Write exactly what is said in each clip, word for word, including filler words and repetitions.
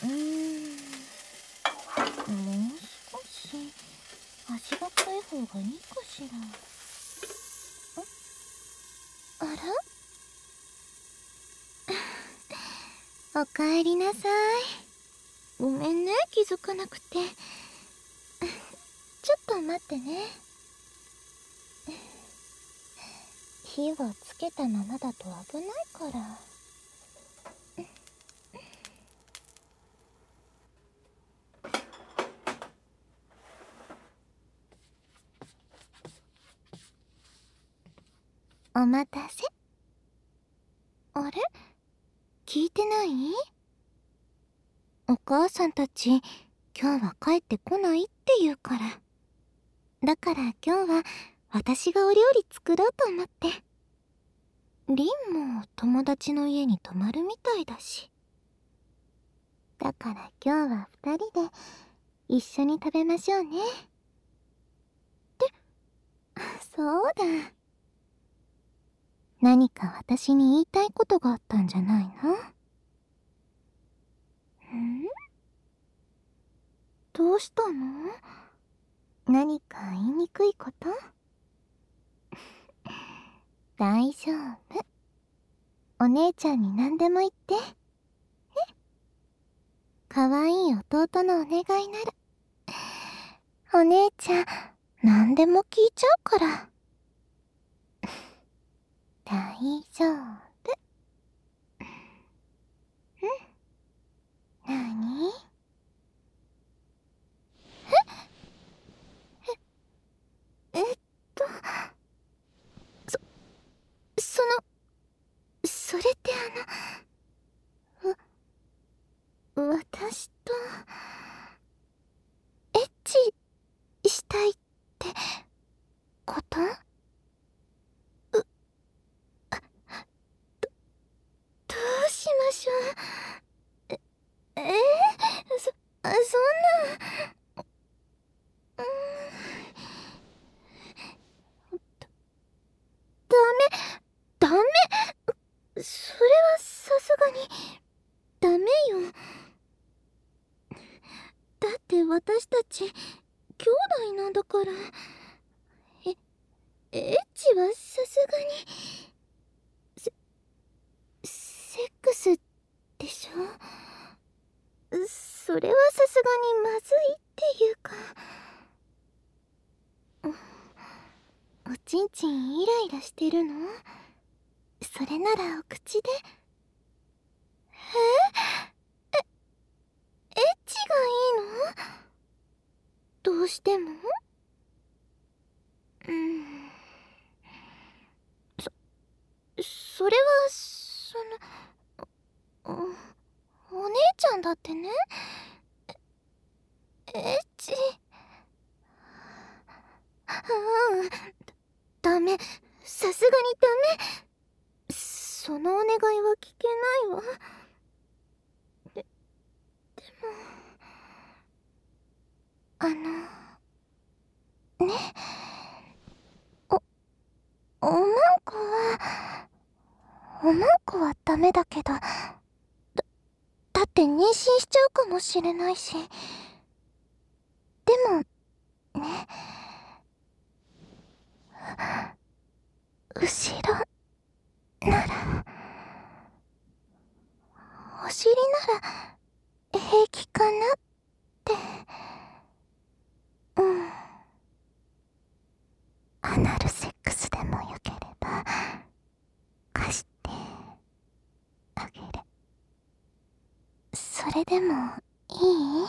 うーん、もう少し味が濃い方がいいかしら。あらおかえりなさい。ごめんね、気づかなくて。ちょっと待ってね。火をつけたままだと危ないから。お待たせ。あれ？聞いてない？お母さんたち、今日は帰ってこないって言うから。だから今日は私がお料理作ろうと思って。リンも友達の家に泊まるみたいだし。だから今日は二人で一緒に食べましょうね。って、そうだ。何か私に言いたいことがあったんじゃないの？ん？どうしたの？何か言いにくいこと？大丈夫。お姉ちゃんに何でも言って。え？かわいい弟のお願いなら、お姉ちゃん何でも聞いちゃうから。大丈夫。ん？何？え？え、えっと、そ、その、それってあの、わ、私と、エッチしたいってこと？う、どうしましょう。え、えー、そ、そんな、うーん、ダメ、ダメ、それはさすがに、ダメよ。だって私たち、兄弟なんだから。え、エッチはさすがに、セ、セックスでしょ？それはさすがにまずいっていうか。おちんちんイライラしてるの？それならお口で。え？え、エッチがいいの？どうしても？うん。そ、それは、その、お、お姉ちゃんだってね。エッチ。うん。ダメ。さすがにダメ。そのお願いは聞けないわ。で、でも、あの、ね。お、おまんこは、おまんこはダメだけど、だ、だって妊娠しちゃうかもしれないし。でも、ね。後ろ、なら、お尻なら、平気かなって。うん。アナルセックスでもよければ、貸してあげる。それでもいい？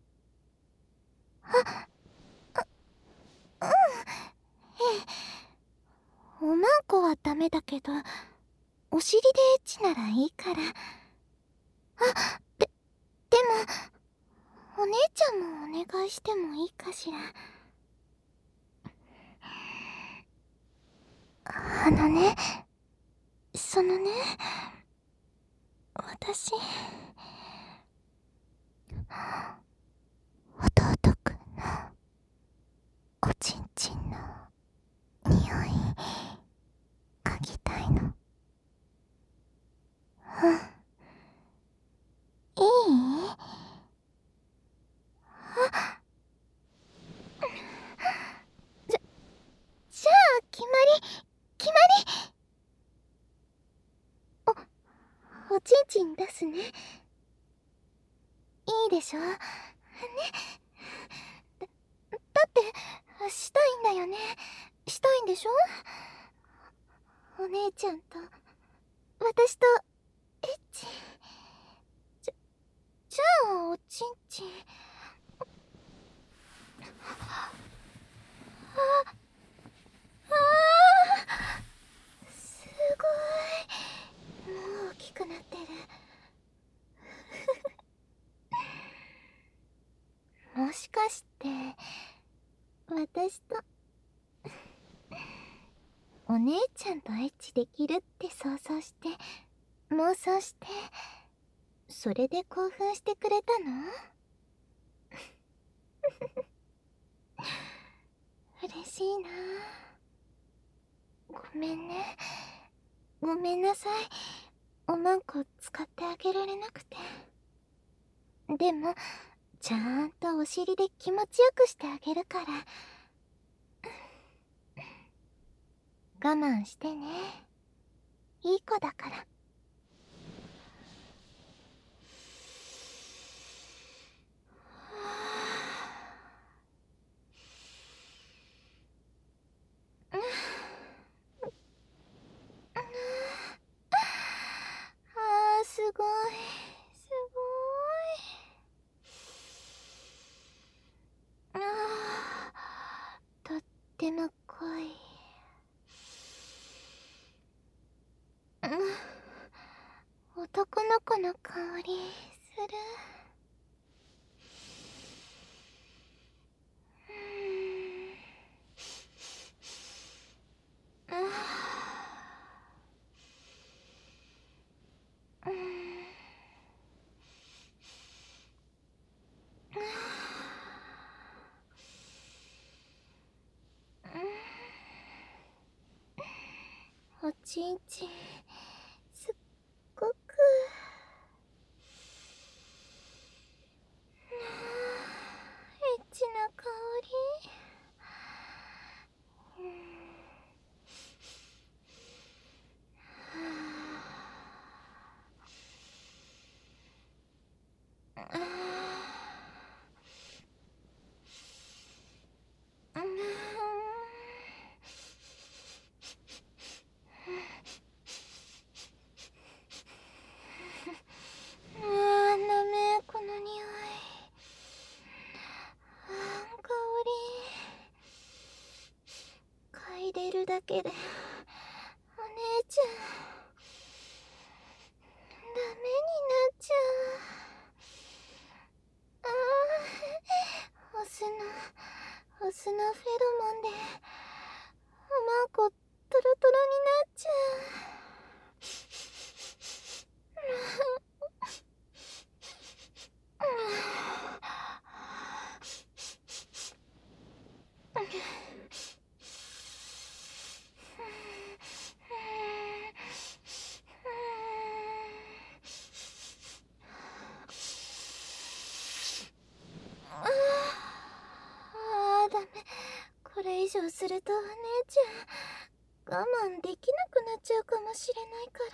あ、あ、うん、ええ。おまんこはダメだけど、お尻でエッチならいいから。あ、で、でも、お姉ちゃんもお願いしてもいいかしら。あのね、そのね、私、弟くんのおちんちんの匂い嗅ぎたいの。うん。いい？ おちんちん出すね。いいでしょね。だ、だってしたいんだよね。したいんでしょ。お姉ちゃんと私とエッチ。じゃ、じゃあおちんちん。ああー、すごい。もう大きくなってる。もしかして私とお姉ちゃんとエッチできるって想像して妄想してそれで興奮してくれたの？嬉しいな。ごめんね。ごめんなさい。おまんこ使ってあげられなくて。でもちゃんとお尻で気持ちよくしてあげるから。我慢してね。いい子だから。あー、すごいすごい。あー、とっても濃い。うん、男の子の香りする。うん、うん、おちんちんすっごくエッチな香り。うん、あー、うん、あー、ダメ、この匂い。あー、香り嗅いでるだけでお姉ちゃんダメになっちゃう。あー、オスのオスのフェロモンでおまんこトロトロになっちゃう。ああ、ダメ。これ以上するとお姉ちゃん我慢できなくなっちゃうかもしれないから。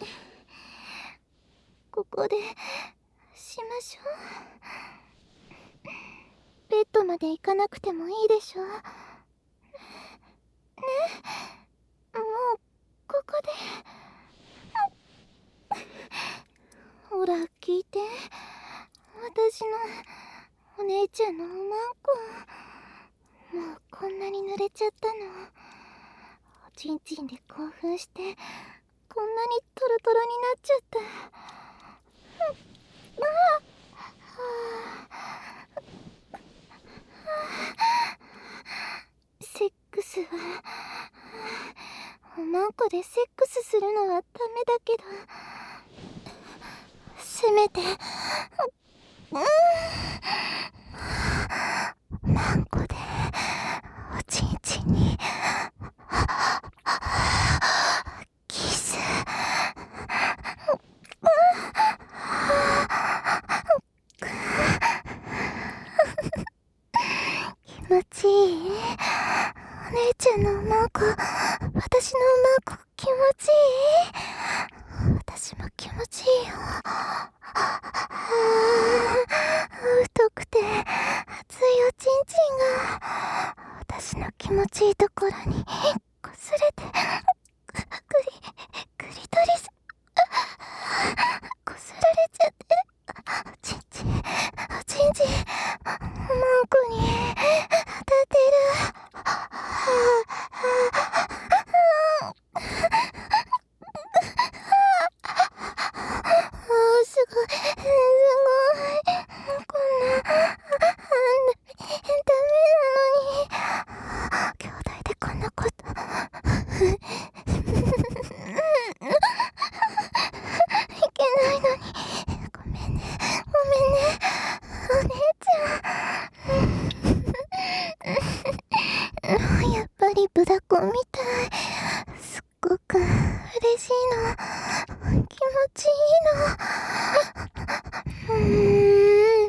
ここでしましょう。ベッドまで行かなくてもいいでしょ。ね、もうここで。ほら聞いて、私のお姉ちゃんのおまんこもうこんなに濡れちゃったの。おちんちんで興奮してこんなにトロトロになっちゃった。ああ、セックスはおまんこでセックスするのはダメだけど、せめてマンコでおちんちんにキス。気持ちいい？お姉ちゃんのおまんこ、私のおまんこ気持ちいい？ ちいいの。うーん。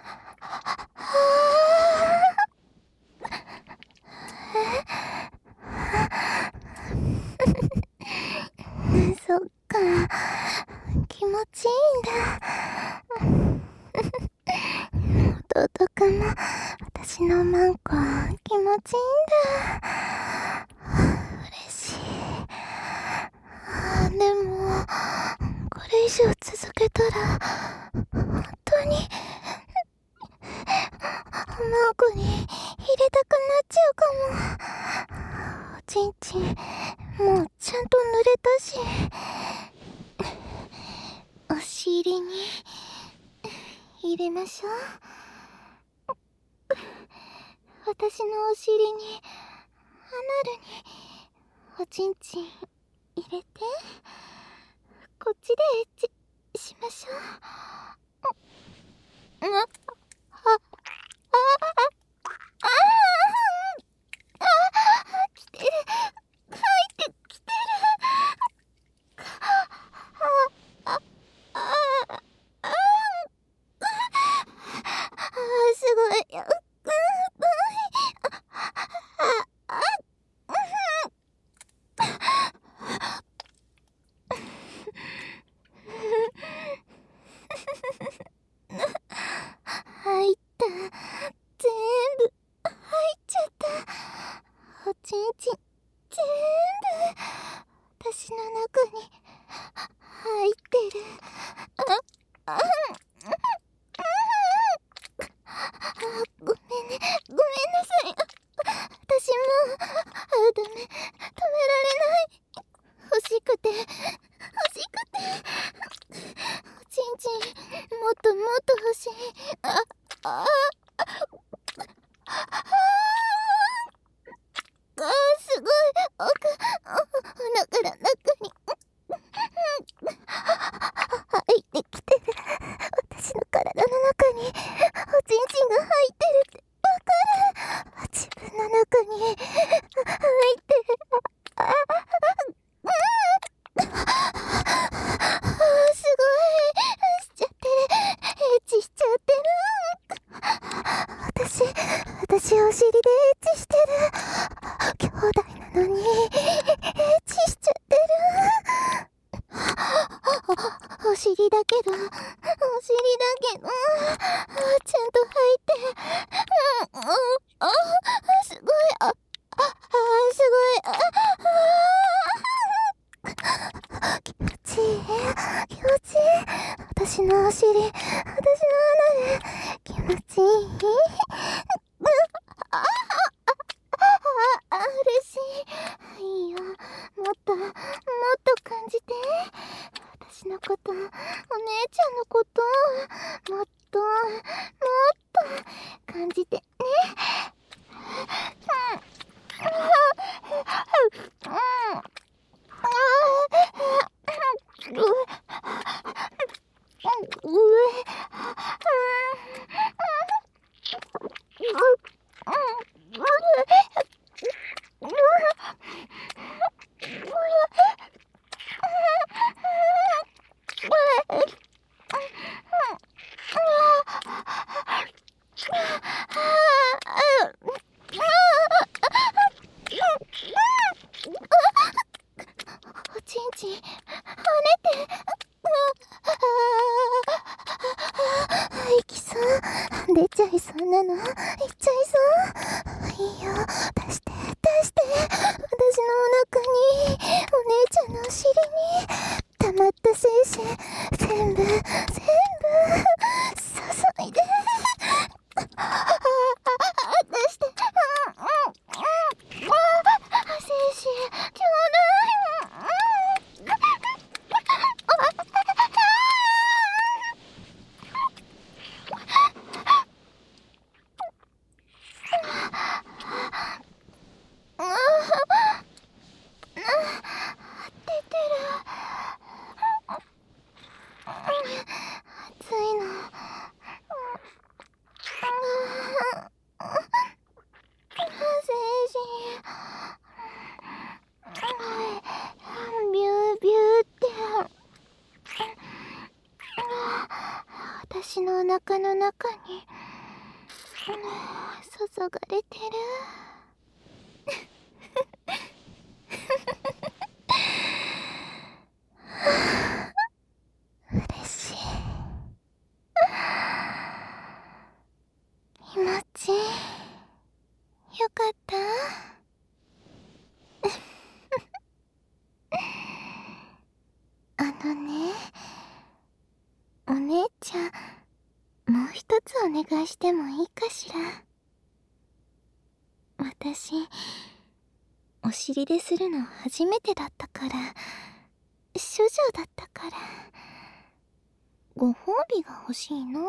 そっか、気持ちいいんだ。弟くんも私のマンコ気持ちいいんだ。嬉しい。でもこれ以上続けたら本当にマンコに入れたくなっちゃうかも。おちんちんもうちゃんと濡れたし、お尻に入れましょう。私のお尻にアナルにおちんちん入れて、こっちでエッチしましょう。んああああああ来てる、入ってきてる。ああああすごい。あ入った。全部入っちゃった。おちんちん全部私の中に入ってる。ああごめんね、ごめんなさい。私もうあダメ、止められない。欲しくて欲しくて、おちんちんもっともっと欲しい。ああああすごい奥、お腹の中に入ってきてる。私の体の中におちんちんが入ってるってわかる。自分の中に入ってる。ああすごいしちゃってる。エッチしちゃってる。私私お尻でエッチしてる。兄弟なのにエッチしちゃってる。お尻だけどお尻だけどちゃんと入って、うん、ああすごい、ああすごい、ああ気持ちいい、気持ちいい。私のお尻、私の穴で気持ちいい。あああ嬉しい。いいよ、もっともっと感じて。私のこと、お姉ちゃんのこと、もっともっと感じてね。おちんちん跳ねて、いきそう、出ちゃいそうなの、いっちゃいそう。いいよ、出して出して。私のお腹に、お姉ちゃんのお尻に溜まった精子全部全部注いで。出して、うんうんうん、精子ちょうだい。出てる。 私のお腹の中に、うん、注がれてる。嬉しい。気持ちいい。よかった。あのね、お姉ちゃん、もう一つお願いしてもいいかしら。私、お尻でするの初めてだったから、処女だったから、ご褒美が欲しいなって。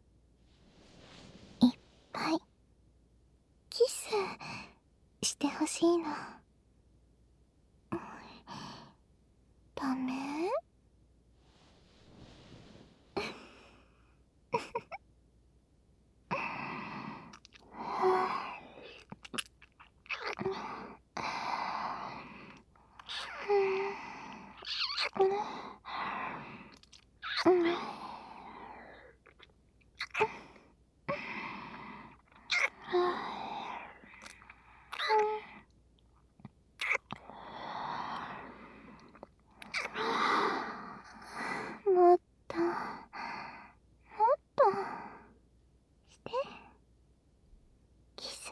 いっぱい、キス、してほしいの。ダメ？もっと、もっと、して。キス。